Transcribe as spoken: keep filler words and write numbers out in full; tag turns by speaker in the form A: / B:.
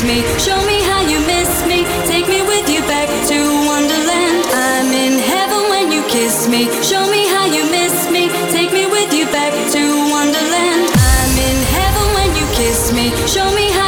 A: me. Show me how you miss me. Take me with you back to Wonderland. I'm in heaven when you kiss me. Show me how you miss me. Take me with you back to Wonderland. I'm in heaven when you kiss me. Show me how